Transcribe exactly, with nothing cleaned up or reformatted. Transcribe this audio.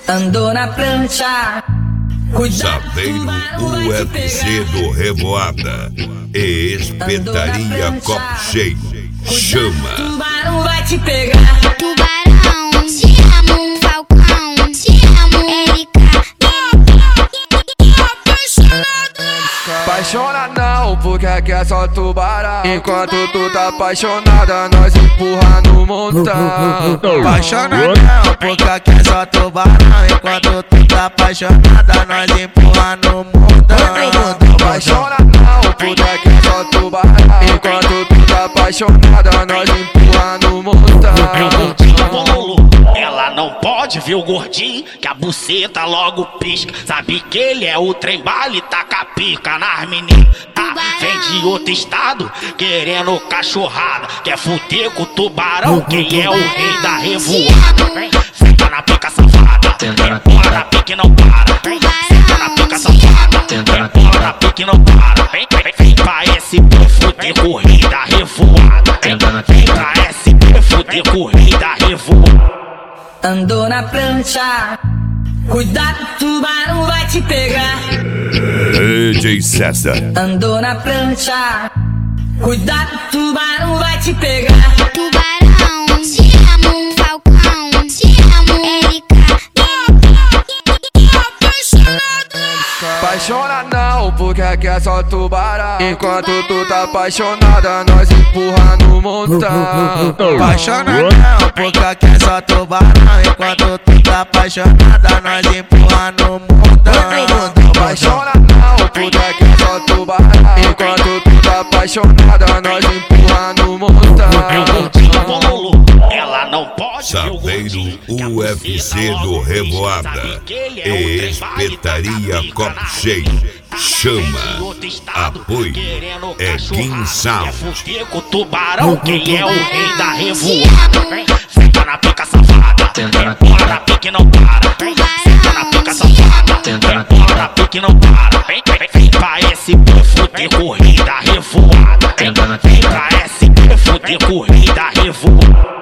Andou na prancha. Saveiro U F C do Revoada e Espetaria Copo Cheio. Chama. Tubarão vai te pegar. Tubarão, te amo, Falcão, te amo, Erika. Apaixona não, porque aqui é só tubarão. Enquanto tu tá apaixonada, nós empurra no montão. Apaixona não, porque aqui é só tubarão. Enquanto tu tá apaixonada, nós empurra no montão. Apaixona não, porque aqui é só tubarão. Enquanto tu tá apaixonada, nós empurra no montão. Ela não pode ver o gordinho, que a buceta logo pisca. Sabe que ele é o trem bala e taca pica nas meninas. Tá? Vem de outro estado, querendo cachorrada. Quer fuder com o tubarão, quem é o rei da revoada. Vem, senta na pica safada, bola na pique não para. Vem, senta na pica safada, bola na pique não para. Vem, vem, vem pra S P fuder com o rei da revoada. Vem, vem pra S P fuder com o rei da revoada. Andou na prancha. Cuidado, tubarão vai te pegar. D J César. Andou na prancha. Cuidado, tubarão vai te pegar. Tubarão, te amo, Falcão, te amo, Erika. Apaixona não, porque aqui é só tubarão. Enquanto tu tá apaixonada, nós empurra no montão. Apaixona não, porque aqui é só tubarão. Enquanto tu tá apaixonada, nós empurra no montão. Apaixona não, porque aqui é só tubarão. Enquanto tu tá apaixonada, nós empurra no montão. Ela não pode ver o Saveiro gordinho, U F C do Revoada e Espetaria Copo Cheio. Chama. Apoio é King Sound. Fuder com o tubarão, quem é o rei da revoada. Vem, senta na pica safada, bola na pique não para. Vem, senta na pica safada, bola na pique não para. Vem, vem, vem pra S P fuder com o rei da revoada. Vem, vem pra S P fuder com o rei da revoada.